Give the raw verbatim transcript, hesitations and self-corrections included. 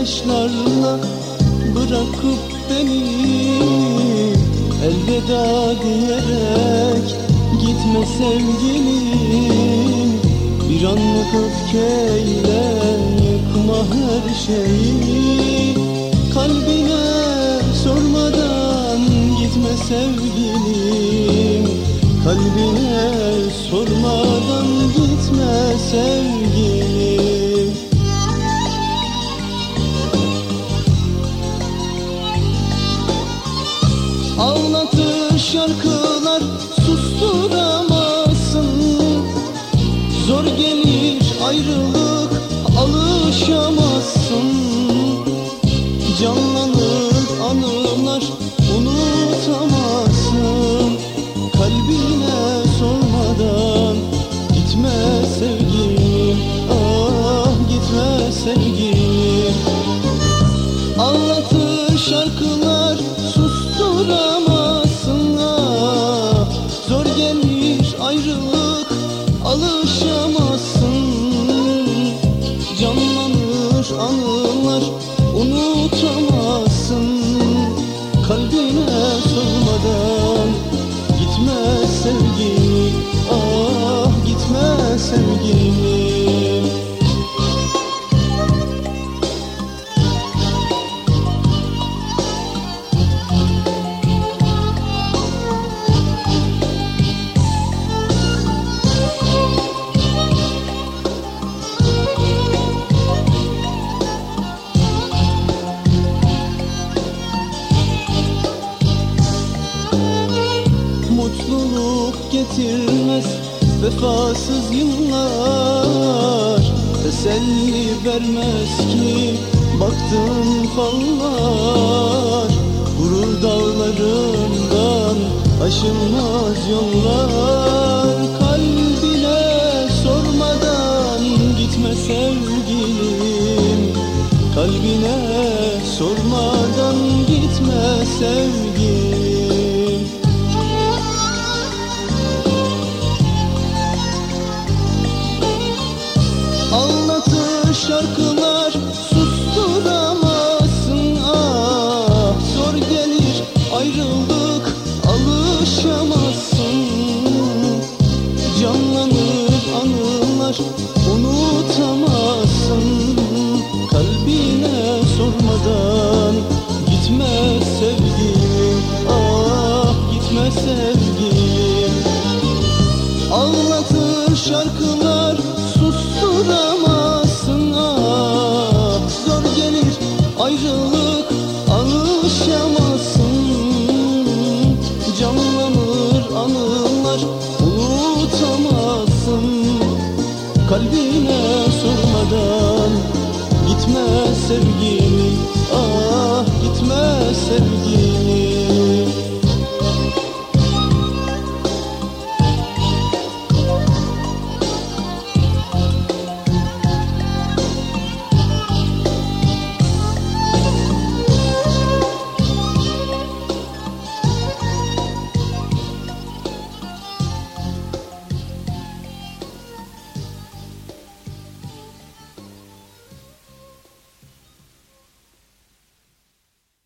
yaşlarla bırakıp beni elveda diyerek gitme sevgilim. Bir anlık öfkeyle yıkma her şeyi, kalbine sormadan gitme sevgilim. Kalbine sormadan gitme sevgilim. Ağlatır şarkılar susturamazsın, zor gelir ayrılık alışamazsın. Canlanır anılar unutamazsın, kalbine sormadan gitme sevgilim. Ah gitme sevgilim. Ağlatır şarkılar susturamazsın, ah zor gelir ayrılık alışamazsın. Canlanır anılar unutamazsın, kalbine sormadan gitme sevgilim. Ah gitme sevgilim. Mutluluk getirmez vefasız yıllar, teselli vermez ki baktığın fallar. Gurur dağlarından aşılmaz yollar, kalbine sormadan gitme sevgilim. Kalbine sormadan gitme sevgilim. Ağlatır şarkılar susturamazsın, ah zor gelir ayrılık alışamazsın. Canlanır anılar unutamazsın, kalbine sormadan gitme sevgilim. Ah gitme sevgilim. Ağlatır şarkılar susturamazsın, ah zor gelir ayrılık alışamazsın. Canlanır anılar unutamazsın, kalbine sormadan gitme sevgilim. Ah